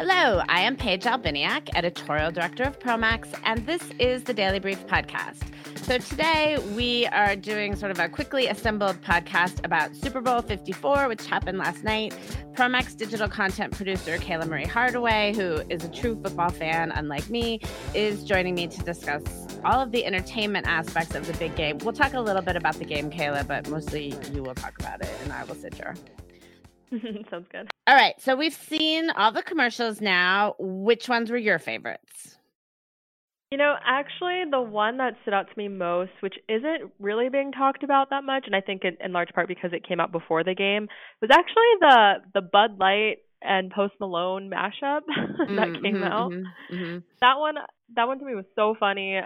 Hello, I am Paige Albiniak, editorial director of Promax, and this is the Daily Brief podcast. So today we are doing sort of a quickly assembled podcast about Super Bowl 54, which happened last night. Promax digital content producer Kayla Marie Hardaway, who is a true football fan, unlike me, is joining me to discuss all of the entertainment aspects of the big game. We'll talk a little bit about the game, Kayla, but mostly you will talk about it, and I will sit here. Sounds good. All right, so we've seen all the commercials now. Which ones were your favorites? You know, actually, the one that stood out to me most, which isn't really being talked about that much, and I think in large part because it came out before the game, was actually the Bud Light and Post Malone mashup that came out. That one to me was so funny.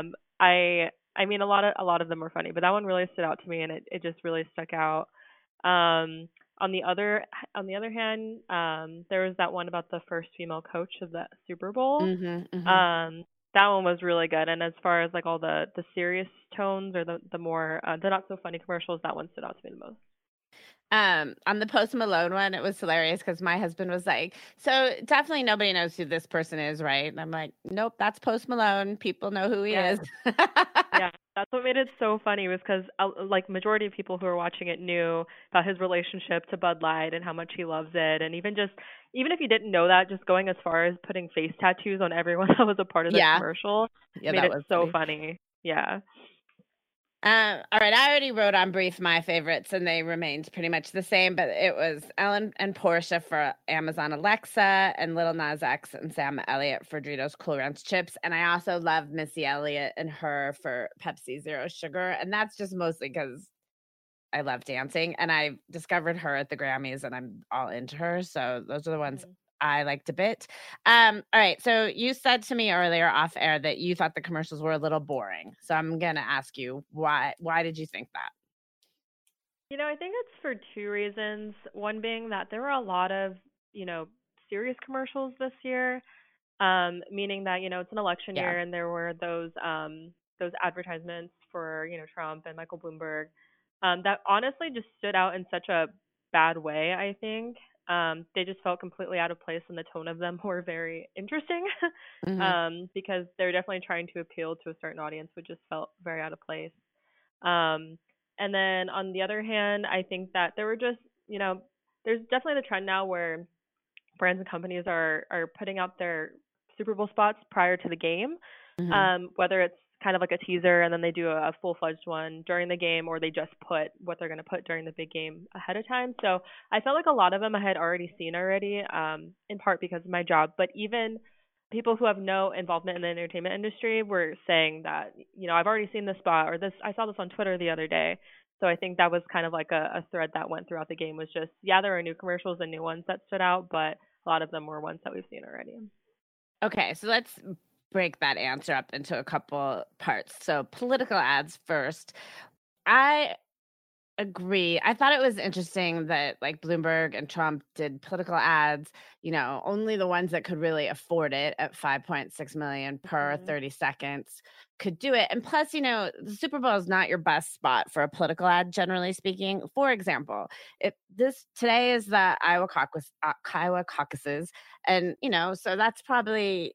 I mean, a lot of them were funny, but that one really stood out to me, and it just really stuck out. Um, on the other hand, there was that one about the first female coach of the Super Bowl. That one was really good. And as far as like all the serious tones or the more the not so funny commercials, that one stood out to me the most. On the Post Malone one, it was hilarious because my husband was like, so definitely nobody knows who this person is, right? And I'm like, nope, that's Post Malone. People know who he is. Yeah, that's what made it so funny was because like majority of people who were watching it knew about his relationship to Bud Light and how much he loves it. And even if you didn't know that, just going as far as putting face tattoos on everyone that was a part of the commercial made it so funny. Yeah. All right, I already wrote on Brief my favorites, and they remained pretty much the same, but it was Ellen and Portia for Amazon Alexa, and Lil Nas X and Sam Elliott for Doritos Cool Ranch chips, and I also love Missy Elliott and her for Pepsi Zero Sugar, and that's just mostly because I love dancing, and I discovered her at the Grammys, and I'm all into her, so those are the ones I liked a bit. All right, so you said to me earlier off air that you thought the commercials were a little boring. So I'm going to ask you, why did you think that? You know, I think it's for two reasons. One being that there were a lot of, serious commercials this year, meaning that, it's an election year and there were those advertisements for, Trump and Michael Bloomberg, that honestly just stood out in such a bad way, I think. They just felt completely out of place and the tone of them were very interesting because they're definitely trying to appeal to a certain audience, which just felt very out of place. And then on the other hand, I think that there were just, there's definitely the trend now where brands and companies are putting out their Super Bowl spots prior to the game, whether it's kind of like a teaser and then they do a full-fledged one during the game, or they just put what they're going to put during the big game ahead of time. So I felt like a lot of them I had already seen already, in part because of my job, but even people who have no involvement in the entertainment industry were saying that, I've already seen this spot or this, I saw this on Twitter the other day. So I think that was kind of like a thread that went throughout the game was just, there are new commercials and new ones that stood out, but a lot of them were ones that we've seen already. Okay, so let's break that answer up into a couple parts. So political ads first. I agree. I thought it was interesting that like Bloomberg and Trump did political ads, only the ones that could really afford it at 5.6 million per 30 seconds could do it. And plus, the Super Bowl is not your best spot for a political ad, generally speaking. For example, today is the Iowa caucuses, and so that's probably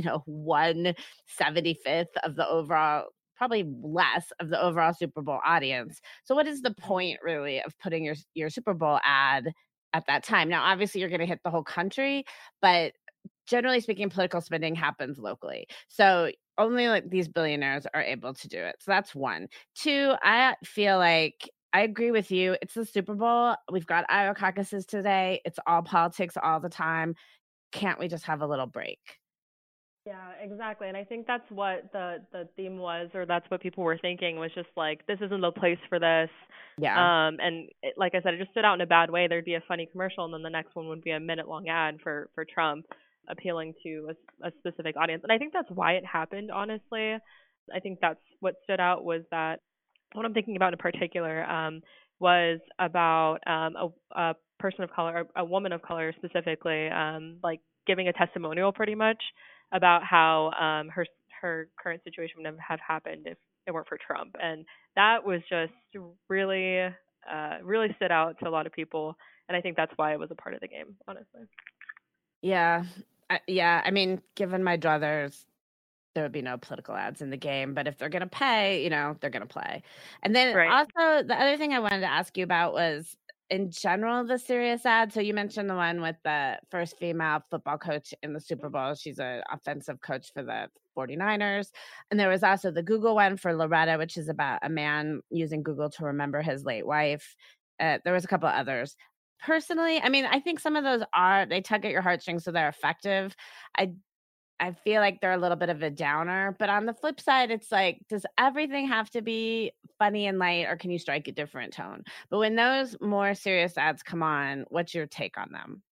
1/75th of the overall, probably less of the overall Super Bowl audience. So what is the point really of putting your Super Bowl ad at that time? Now, obviously you're going to hit the whole country, but generally speaking, political spending happens locally. So only like these billionaires are able to do it. So that's one. Two, I feel like I agree with you. It's the Super Bowl. We've got Iowa caucuses today. It's all politics all the time. Can't we just have a little break? Yeah, exactly. And I think that's what the theme was, or that's what people were thinking, was just like, this isn't the place for this. Yeah. And like I said, it just stood out in a bad way. There'd be a funny commercial, and then the next one would be a minute-long ad for Trump appealing to a specific audience. And I think that's why it happened, honestly. I think that's what stood out was that what I'm thinking about in particular was about a person of color, a woman of color specifically, like giving a testimonial pretty much about how her current situation would have happened if it weren't for Trump, and that was just really really stood out to a lot of people, and I think that's why it was a part of the game, honestly. Yeah. Yeah. I mean, given my druthers, there would be no political ads in the game, but if they're gonna pay, they're gonna play. And then Right. also the other thing I wanted to ask you about was in general the serious ad. So you mentioned the one with the first female football coach in the Super Bowl. She's an offensive coach for the 49ers. And there was also the Google one for Loretta, which is about a man using Google to remember his late wife. There was a couple of others. Personally, I mean, I think some of those they tug at your heartstrings, so they're effective. I I feel like they're a little bit of a downer, but on the flip side, it's like, does everything have to be funny and light, or can you strike a different tone? But when those more serious ads come on, what's your take on them?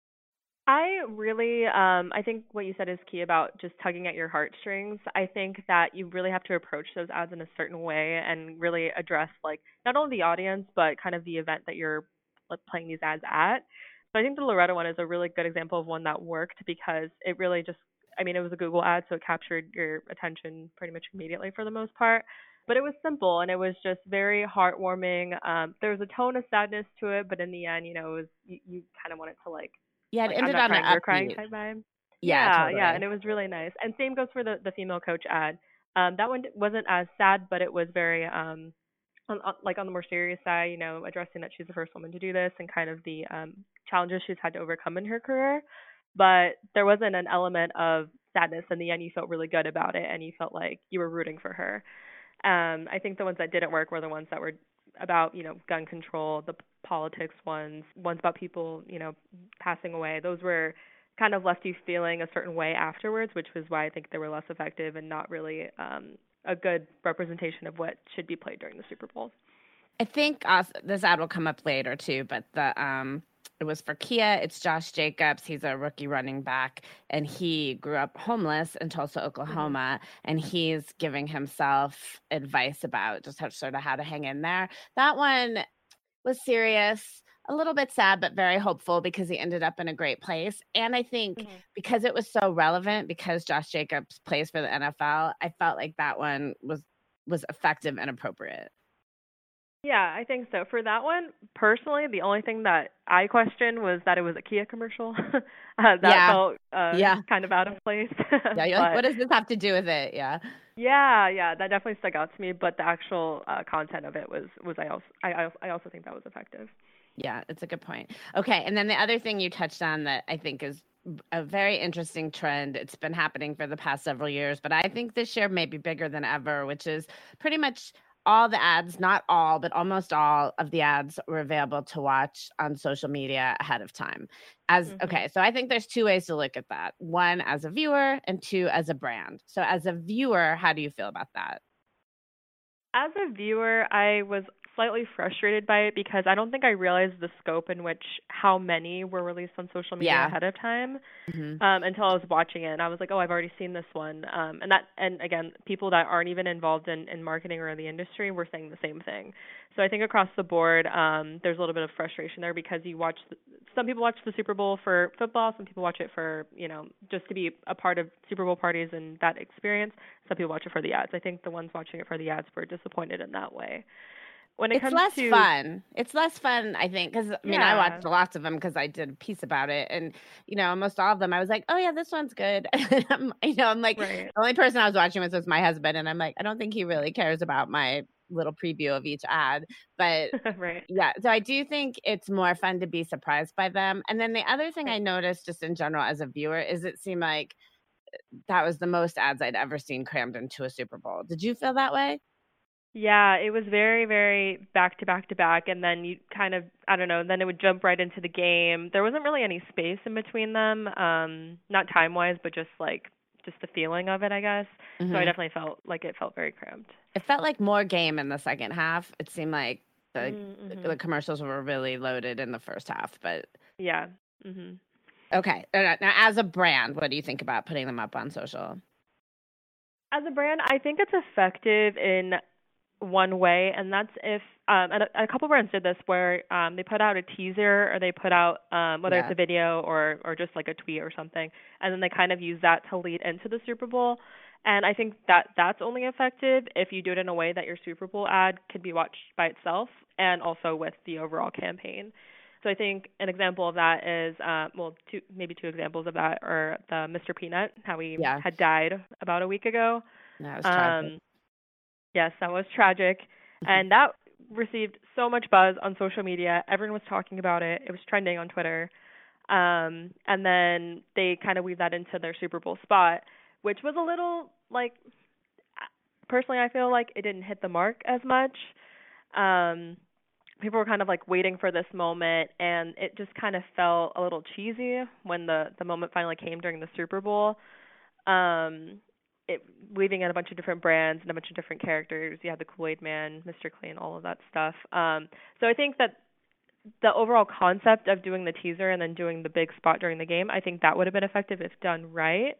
I think what you said is key about just tugging at your heartstrings. I think that you really have to approach those ads in a certain way and really address like not only the audience but kind of the event that you're like, playing these ads at. So I think the Loretta one is a really good example of one that worked because it really just, I mean, it was a Google ad, so it captured your attention pretty much immediately for the most part. But it was simple and it was just very heartwarming. There was a tone of sadness to it, but in the end, it was you kind of wanted to Yeah, it like I'm ended not on an crying, you're crying upbeat. type vibe. Yeah, Yeah, yeah, and totally. it was really nice. And same goes for the female coach ad. That one wasn't as sad, but it was very like on the more serious side, addressing that she's the first woman to do this and kind of the challenges she's had to overcome in her career. But there wasn't an element of sadness in the end. You felt really good about it, and you felt like you were rooting for her. I think the ones that didn't work were the ones that were about, gun control, the politics ones about people, passing away. Those were kind of left you feeling a certain way afterwards, which was why I think they were less effective and not really a good representation of what should be played during the Super Bowl. I think this ad will come up later too, but it was for Kia. It's Josh Jacobs. He's a rookie running back, and he grew up homeless in Tulsa, Mhm. Oklahoma, and he's giving himself advice about just how to hang in there. That one was serious, a little bit sad, but very hopeful because he ended up in a great place. And I think Mhm. because it was so relevant, because Josh Jacobs plays for the NFL, I felt like that one was effective and appropriate. Yeah, I think so. For that one, personally, the only thing that I questioned was that it was a Kia commercial. That Yeah. felt Yeah. kind of out of place. Yeah, you're like, But "What does this have to do with it?" Yeah. yeah, yeah, that definitely stuck out to me. But the actual content of it was I also think that was effective. Yeah, it's a good point. Okay, and then the other thing you touched on that I think is a very interesting trend. It's been happening for the past several years, but I think this year may be bigger than ever, which is pretty much all the ads, not all, but almost all of the ads were available to watch on social media ahead of time. Mhm. Okay, so I think there's two ways to look at that. One as a viewer and two as a brand. So as a viewer, how do you feel about that? As a viewer, I was slightly frustrated by it because I don't think I realized the scope in which how many were released on social media Yeah. ahead of time. Mhm. Until I was watching it and I was like, oh, I've already seen this one. And again, people that aren't even involved in marketing or in the industry were saying the same thing. So I think across the board, there's a little bit of frustration there because some people watch the Super Bowl for football, some people watch it for, just to be a part of Super Bowl parties and that experience. Some people watch it for the ads. I think the ones watching it for the ads were disappointed in that way. When it It's comes less to, fun. It's less fun, I think, because I mean, I yeah, watched lots of them because I did a piece about it, and, almost all of them, I was like, "Oh, yeah, this one's good." And I'm like the right, only person I was watching with was my husband, and I'm like, "I don't think he really cares about my little preview of each ad." But, right, yeah, so I do think it's more fun to be surprised by them, and then the other thing I right. noticed just in general as a viewer is it seemed like that was the most ads I'd ever seen crammed into a Super Bowl. Did you feel that way? Yeah, it was very, very back to back to back, and then you kind of, I don't know, then it would jump right into the game. There wasn't really any space in between them, not time wise, but just the feeling of it, I guess. So I Mhm. definitely felt like it felt very cramped. It felt like more game in the second half. It seemed like the Mhm. commercials were really loaded in the first half, but Yeah. Mhm. okay. Now, as a brand, what do you think about putting them up on social? As a brand, I think it's effective in one way, and that's if and a couple brands did this where they put out a teaser or they put out whether it's Yeah. a video or just like a tweet or something, and then they kind of use that to lead into the Super Bowl. And I think that that's only effective if you do it in a way that your Super Bowl ad could be watched by itself and also with the overall campaign. So I think an example of that is, maybe two examples of that are the Mr. Peanut, how he Yeah, had died about a week ago. that was tragic. Um, yes, that was tragic, and that received so much buzz on social media. Everyone was talking about it. It was trending on Twitter. And then they kind of weave that into their Super Bowl spot, which was a little like, personally, I feel like it didn't hit the mark as much. Um, People were kind of like waiting for this moment, and it just kind of felt a little cheesy when the moment finally came during the Super Bowl. Um, it weaving in a bunch of different brands and a bunch of different characters. You had the Kool-Aid Man, Mr. Clean, all of that stuff. So I think that the overall concept of doing the teaser and then doing the big spot during the game, I think that would have been effective if done right.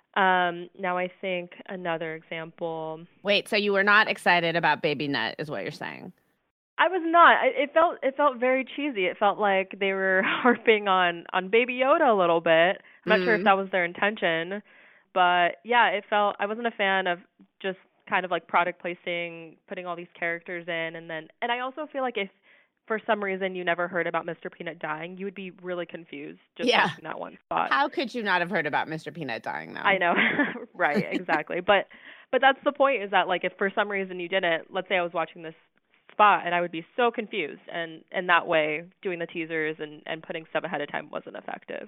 Now I think another example. Wait, so you were not excited about Baby Nut, is what you're saying? I was not. It felt very cheesy. It felt like they were harping on Baby Yoda a little bit. I'm not sure if Mm. that was their intention, but yeah, it felt. I wasn't a fan of just kind of like product placing, putting all these characters in, and I also feel like if for some reason you never heard about Mr. Peanut dying, you would be really confused just Yeah. watching that one spot. How could you not have heard about Mr. Peanut dying though? I know, right? Exactly. But that's the point, is that like if for some reason you didn't, let's say I was watching this spot and I would be so confused, and that way doing the teasers and putting stuff ahead of time wasn't effective.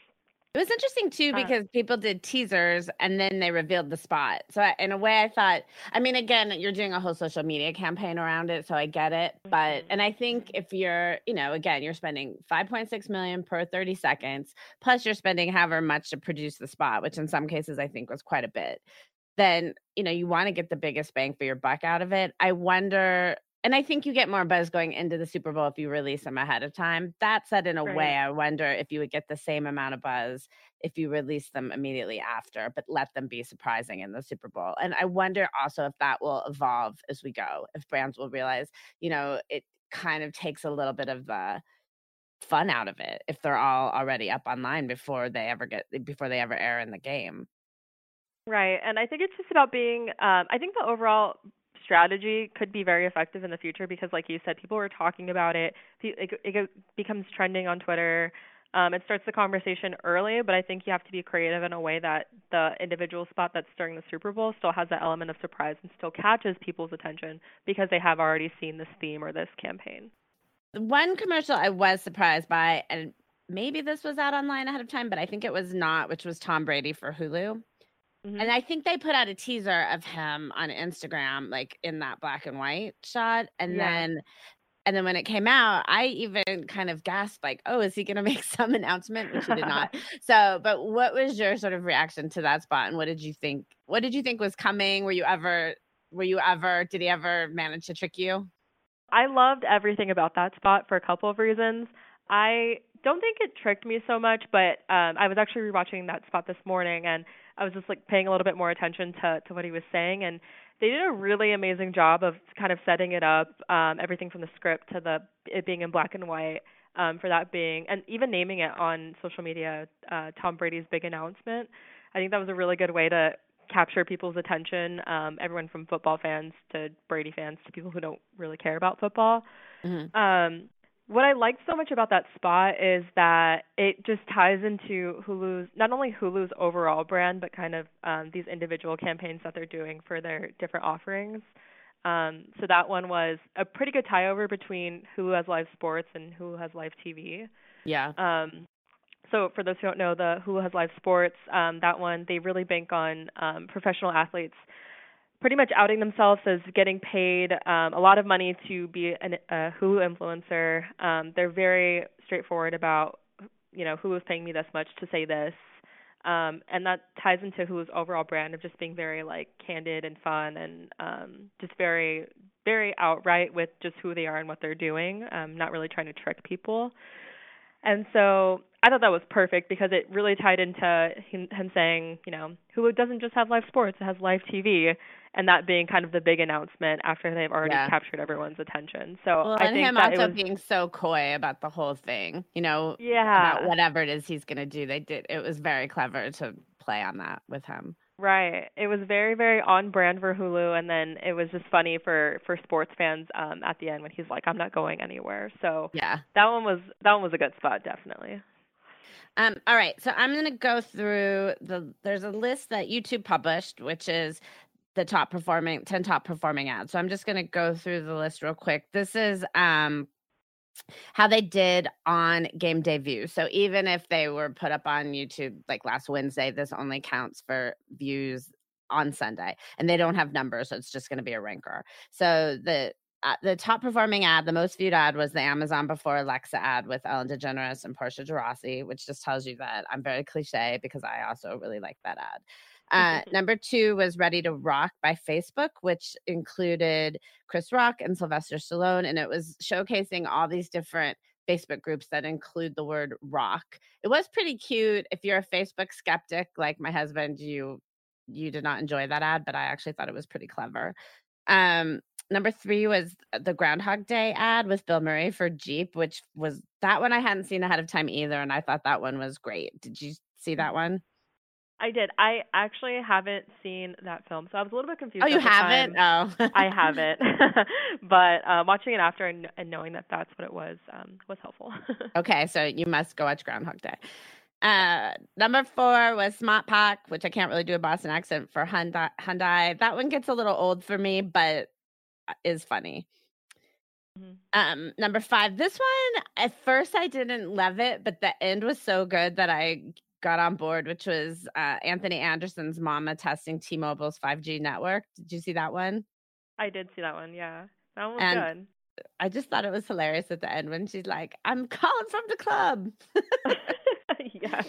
It was interesting too Uh, because people did teasers and then they revealed the spot. So in a way, I thought, I mean, again, you're doing a whole social media campaign around it, so I get it. But mhm. and I think if you're, again, you're spending 5.6 million per 30 seconds, plus you're spending however much to produce the spot, which in some cases I think was quite a bit. Then you want to get the biggest bang for your buck out of it. I wonder. And I think you get more buzz going into the Super Bowl if you release them ahead of time. That said, in a way, Right. I wonder if you would get the same amount of buzz if you release them immediately after, but let them be surprising in the Super Bowl. And I wonder also if that will evolve as we go, if brands will realize, it kind of takes a little bit of the fun out of it if they're all already up online before they ever air in the game. Right. And I think it's just about being, I think the overall strategy could be very effective in the future because, like you said, people were talking about it. It becomes trending on Twitter. It starts the conversation early, but I think you have to be creative in a way that the individual spot that's during the Super Bowl still has that element of surprise and still catches people's attention because they have already seen this theme or this campaign. The one commercial I was surprised by, and maybe this was out online ahead of time, but I think it was not, which was Tom Brady for Hulu. And Mhm. I think they put out a teaser of him on Instagram, like in that black and white shot. Yeah. And then when it came out, I even kind of gasped, like, oh, is he going to make some announcement? Which he did not. So, but what was your sort of reaction to that spot? And what did you think? What did you think was coming? Did he ever manage to trick you? I loved everything about that spot for a couple of reasons. I don't think it tricked me so much, but I was actually rewatching that spot this morning, and I was just like paying a little bit more attention to what he was saying, and they did a really amazing job of kind of setting it up, everything from the script to it being in black and white, for that being, and even naming it on social media, Tom Brady's big announcement. I think that was a really good way to capture people's attention, everyone from football fans to Brady fans to people who don't really care about football. Hmm. Um, what I liked so much about that spot is that it just ties into not only Hulu's overall brand, but kind of these individual campaigns that they're doing for their different offerings. So that one was a pretty good tie over between Hulu has live sports and Hulu has live TV. Yeah. So for those who don't know, the Hulu has live sports. That one, they really bank on professional athletes pretty much outing themselves as getting paid a lot of money to be a Hulu influencer. They're very straightforward about, Hulu is paying me this much to say this. And that ties into Hulu's overall brand of just being very like candid and fun and just very, very outright with just who they are and what they're doing, not really trying to trick people. And so I thought that was perfect because it really tied into him saying, Hulu doesn't just have live sports, it has live TV, and that being kind of the big announcement after they've already Yeah. captured everyone's attention. So Well, I and think him that it also was, being so coy about the whole thing, about yeah, whatever it is he's going to do. It was very clever to play on that with him. Right. It was very, very on brand for Hulu, and then it was just funny for sports fans at the end when he's like, "I'm not going anywhere." So Yeah. that one was a good spot, definitely. All right, so I'm gonna go through there's a list that YouTube published, which is the 10 top performing ads. So I'm just gonna go through the list real quick. This is how they did on game day views. So even if they were put up on YouTube like last Wednesday, this only counts for views on Sunday, and they don't have numbers, so it's just going to be a ranker. So the top performing ad, the most viewed ad, was the Amazon Before Alexa ad with Ellen DeGeneres and Portia de Rossi, which just tells you that I'm very cliche because I also really like that ad. Number 2 was Ready to Rock by Facebook, which included Chris Rock and Sylvester Stallone, and it was showcasing all these different Facebook groups that include the word rock. It was pretty cute. If you're a Facebook skeptic like my husband, you did not enjoy that ad, but I actually thought it was pretty clever. Number 3 was the Groundhog Day ad with Bill Murray for Jeep, which was that one I hadn't seen ahead of time either, and I thought that one was great. Did you see that Mhm. one? I did. I actually haven't seen that film, so I was a little bit Oh, confused you at the haven't? time. Oh. I haven't, but watching it after and knowing that that's what it was helpful. Okay, so you must go watch Groundhog Day. Yeah. Number 4 was Smart Pack, which I can't really do a Boston accent for Hyundai. That one gets a little old for me, but is funny. Mhm. Number 5, this one, at first I didn't love it, but the end was so good that I got on board, which was Anthony Anderson's mama testing T-Mobile's 5G network. Did you see that one? I did see that one. Yeah, that one was And good. I just thought it was hilarious at the end when she's like, "I'm calling from the club." Yes.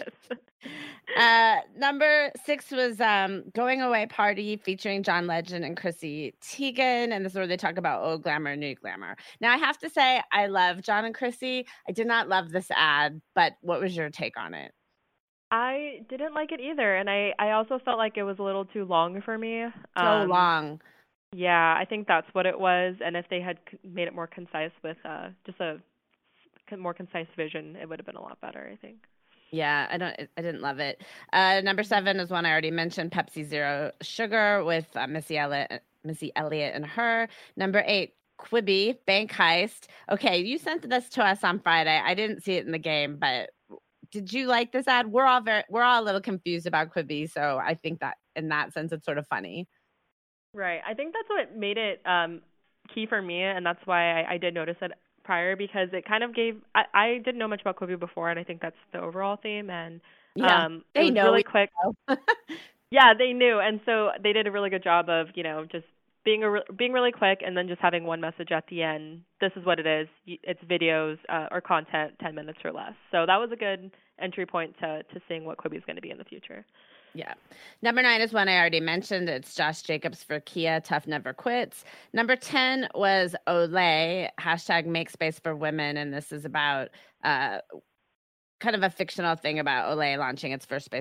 Number 6 was Going Away Party featuring John Legend and Chrissy Teigen, and this is where they talk about old glamour, new glamour. Now I have to say I love John and Chrissy. I did not love this ad, but what was your take on it? I didn't like it either, and I also felt like it was a little too long for me. So long. Yeah, I think that's what it was, and if they had made it more concise with just a more concise vision, it would have been a lot better, I think. Yeah, I didn't love it. Number Mhm. 7 is one I already mentioned, Pepsi Zero Sugar with Missy Elliott and Her. Number 8, Quibi Bank Heist. Okay, you sent this to us on Friday. I didn't see it in the game, but did you like this ad? We're all a little confused about Quibi, so I think that in that sense it's sort of funny. Right. I think that's what made it key for me, and that's why I did notice it prior because it kind of gave. I didn't know much about Kobe before, and I think that's the overall theme. And Yeah, it they was know really we quick. know. Yeah, they knew, and so they did a really good job of just being really quick, and then just having one message at the end. This is what it is. It's videos or content, 10 minutes or less. So that was a good entry point to seeing what Kobe is going to be in the future. Yeah. Number 9 is one I already mentioned. It's Josh Jacobs for Kia, Tough Never Quits. Number 10 was Olay, hashtag Make Space for Women. And this is about kind of a fictional thing about Olay launching its first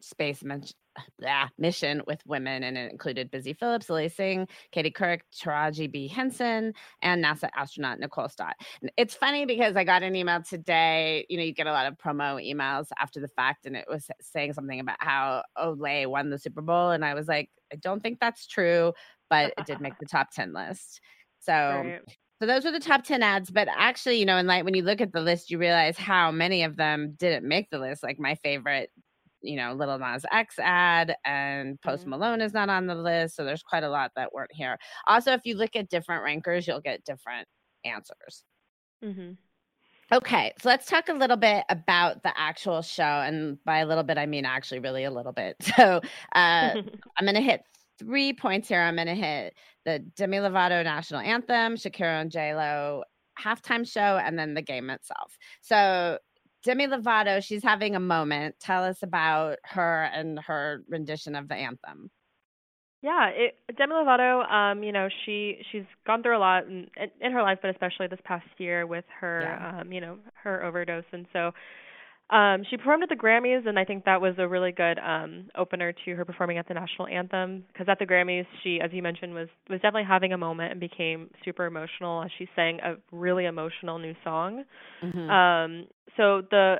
mission with women, and it included Busy Phillips, Lily Singh, Katie Couric, Taraji B. Henson, and NASA astronaut Nicole Stott. And it's funny because I got an email today. You know, you get a lot of promo emails after the fact, and it was saying something about how Olay won the Super Bowl, and I was like, I don't think that's true, but it did make the top 10 list. So Right. so those were the top 10 ads, but actually, you know, and like when you look at the list, you realize how many of them didn't make the list. Like my favorite, you know, Little Nas X ad and Post Mhm. Malone is not on the list. So there's quite a lot that weren't here. Also, if you look at different rankers, you'll get different answers. Mhm. Okay, so let's talk a little bit about the actual show. And by a little bit, I mean actually really a little bit. So I'm going to hit 3 points here. I'm going to hit the Demi Lovato national anthem, Shakira and J-Lo halftime show, and then the game itself. So Demi Lovato, she's having a moment. Tell us about her and her rendition of the anthem. Yeah, Demi Lovato, she's gone through a lot in her life, but especially this past year with her, Yeah. her overdose, and so she performed at the Grammys, and I think that was a really good opener to her performing at the national anthem. Because at the Grammys, she, as you mentioned, was definitely having a moment and became super emotional as she sang a really emotional new song. Hmm. Um, so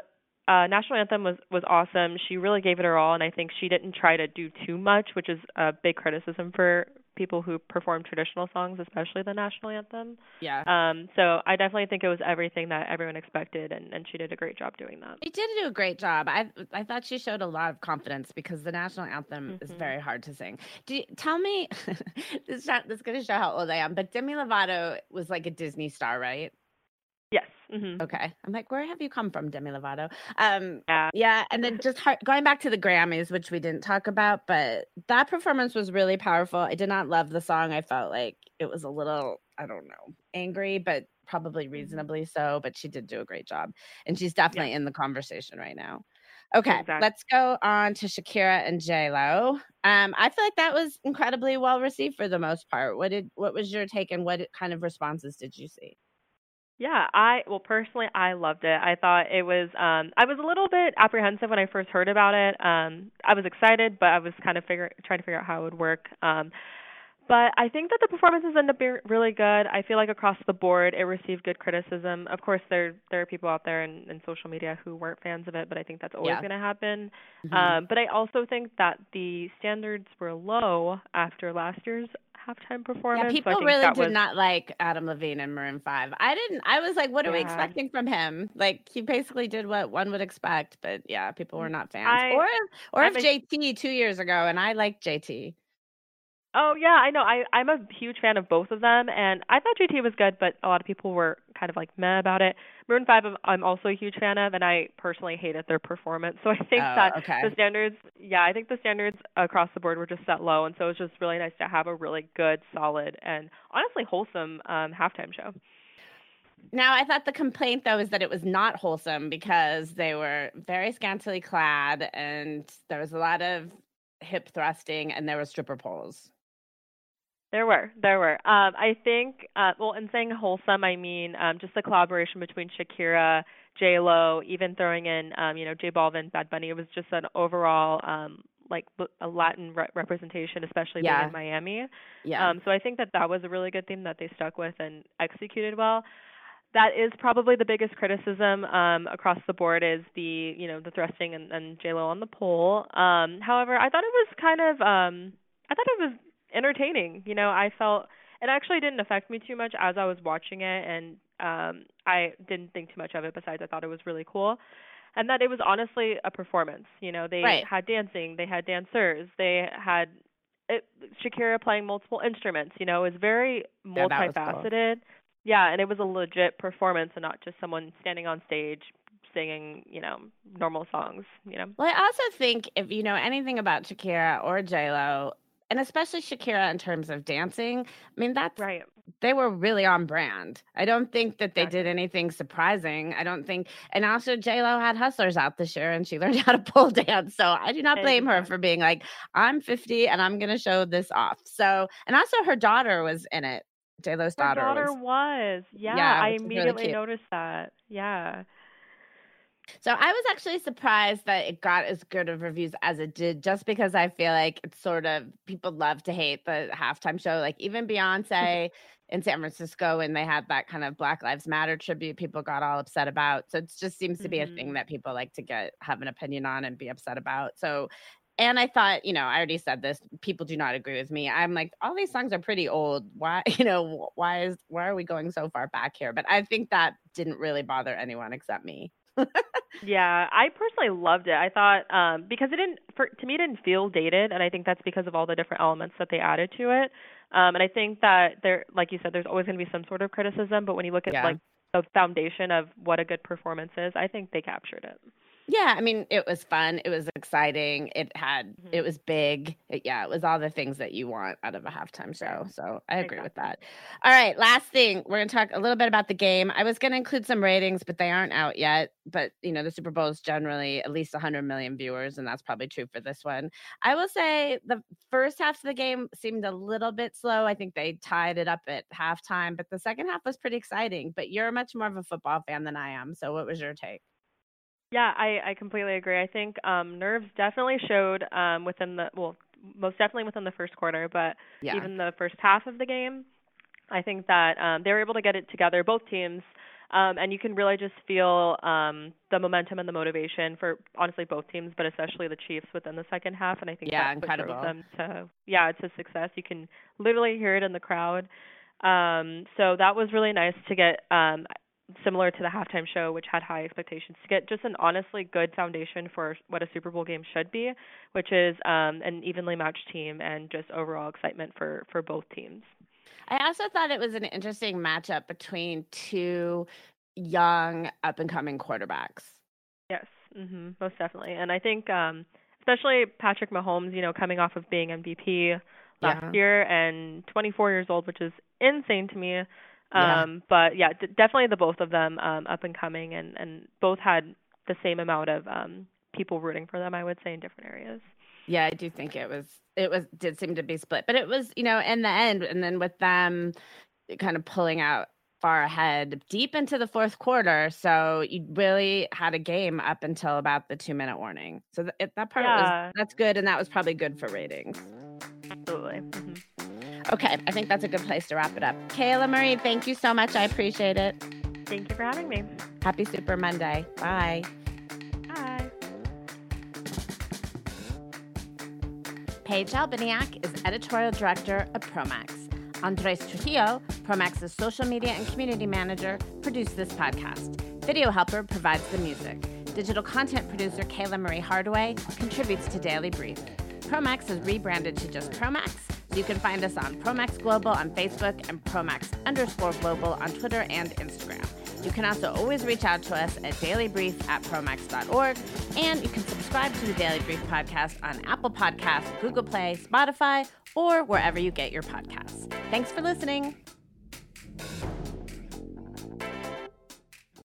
national anthem was awesome. She really gave it her all, and I think she didn't try to do too much, which is a big criticism for people who perform traditional songs, especially the national anthem. Yeah. So I definitely think it was everything that everyone expected, and she did a great job doing that. She did do a great job. I thought she showed a lot of confidence because the national anthem is Mhm. very hard to sing. Tell me, this is going to show how old I am, but Demi Lovato was like a Disney star, right? Yes. Mhm. Okay. I'm like, where have you come from, Demi Lovato? Yeah. Yeah, and then just going back to the Grammys, which we didn't talk about, but that performance was really powerful. I did not love the song. I felt like it was a little, I don't know, angry, but probably Mhm. reasonably so. But she did do a great job, and she's Yeah. definitely in the conversation right now. Okay, Exactly. let's go on to Shakira and J Lo. I feel like that was incredibly well received for the most part. What was your take, and what kind of responses did you see? Yeah, well personally I loved it. I thought it was I was a little bit apprehensive when I first heard about it. I was excited, but I was kind of trying to figure out how it would work. But I think that the performances ended up being really good. I feel like across the board it received good criticism. Of course there are people out there in social media who weren't fans of it, but I think that's always Yeah. going to happen. Mhm. But I also think that the standards were low after last year's halftime Yeah, performance. So I people think really that did was not like Adam Levine and Maroon 5. I didn't. I was like, what are we yeah. expecting from him? Like he basically did what one would expect, but yeah, people were Mm, not fans. I Or I'm if a JT 2 years ago and I liked JT. Oh yeah, I know. I'm a huge fan of both of them, and I thought JT was good, but a lot of people were kind of like meh about it. Maroon 5, I'm also a huge fan of, and I personally hated their performance. So I think Oh, that the okay. standards, yeah, I think the standards across the board were just set low, and so it was just really nice to have a really good, solid, and honestly wholesome halftime show. Now, I thought the complaint though is that it was not wholesome because they were very scantily clad and there was a lot of hip thrusting and there were stripper poles. There were. I think, well, in saying wholesome, I mean just the collaboration between Shakira, J Lo, even throwing in, J Balvin, Bad Bunny. It was just an overall, like a Latin representation, especially being in Yeah, Miami. yeah. So I think that that was a really good theme that they stuck with and executed well. That is probably the biggest criticism across the board is the thrusting and J Lo on the pole. However, I thought it was kind of I thought it was entertaining. I felt it actually didn't affect me too much as I was watching it, and I didn't think too much of it. Besides, I thought it was really cool, and that it was honestly a performance. They Right. had dancing, they had dancers, they had it, Shakira playing multiple instruments. It was very Yeah, that was cool. multifaceted. Yeah, and it was a legit performance and not just someone standing on stage singing, normal songs. Well, I also think if you know anything about Shakira or J-Lo, and especially Shakira in terms of dancing, I mean, Right. they were really on brand. I don't think that they did Exactly. anything surprising. I don't think, and also J-Lo had Hustlers out this year and she learned how to pole dance. So I do not blame her for being Exactly. like, I'm 50 and I'm going to show this off. So, and also her daughter was in it. J-Lo's Her daughter daughter was, was. Yeah, yeah, I which is really immediately cute. noticed that. Yeah. So I was actually surprised that it got as good of reviews as it did, just because I feel like it's sort of people love to hate the halftime show. Like even Beyonce in San Francisco, when they had that kind of Black Lives Matter tribute, people got all upset about. So it just seems to be a thing Mhm. that people like to have an opinion on and be upset about. So, and I thought, I already said this, people do not agree with me. I'm like, all these songs are pretty old. Why, why are we going so far back here? But I think that didn't really bother anyone except me. Yeah, I personally loved it. I thought because to me it didn't feel dated, and I think that's because of all the different elements that they added to it. And I think that like you said, there's always going to be some sort of criticism, but when you look at Yeah. like the foundation of what a good performance is, I think they captured it. Yeah, I mean, it was fun, it was exciting, it Mhm. was big. It was all the things that you want out of a halftime Right. show, so I agree with Exactly. that. Alright, last thing, we're gonna talk a little bit about the game. I was gonna include some ratings, but they aren't out yet, but, the Super Bowl is generally at least 100 million viewers, and that's probably true for this one. I will say the first half of the game seemed a little bit slow. I think they tied it up at halftime, but the second half was pretty exciting, but you're much more of a football fan than I am, so what was your take? Yeah, I completely agree. I think nerves definitely showed within most definitely within the first quarter, but Yeah. even the first half of the game. I think that they were able to get it together, both teams. And you can really just feel the momentum and the motivation for honestly both teams, but especially the Chiefs within the second half. And I think that's what drove them to success. You can literally hear it in the crowd. So that was really nice to get, similar to the halftime show, which had high expectations, to get just an honestly good foundation for what a Super Bowl game should be, which is an evenly matched team and just overall excitement for both teams. I also thought it was an interesting matchup between two young up-and-coming quarterbacks. Yes, most definitely. And I think especially Patrick Mahomes, coming off of being MVP last year and 24 years old, which is insane to me. But yeah, definitely the both of them up and coming, and both had the same amount of people rooting for them, I would say, in different areas. Yeah, I do think it did seem to be split, but it was, in the end, and then with them kind of pulling out far ahead deep into the fourth quarter. So you really had a game up until about the 2-minute warning. So that part that's good. And that was probably good for ratings. Absolutely. Okay. I think that's a good place to wrap it up. Kayla Marie, thank you so much. I appreciate it. Thank you for having me. Happy Super Monday. Bye. Bye. Paige Albiniak is editorial director of Promax. Andres Trujillo, Promax's social media and community manager, produced this podcast. Video Helper provides the music. Digital content producer Kayla Marie Hardaway contributes to Daily Brief. Promax is rebranded to just Promax, so you can find us on Promax Global on Facebook and Promax_Global on Twitter and Instagram. You can also always reach out to us at dailybrief@promax.org, and you can subscribe to the Daily Brief podcast on Apple Podcasts, Google Play, Spotify, or wherever you get your podcasts. Thanks for listening.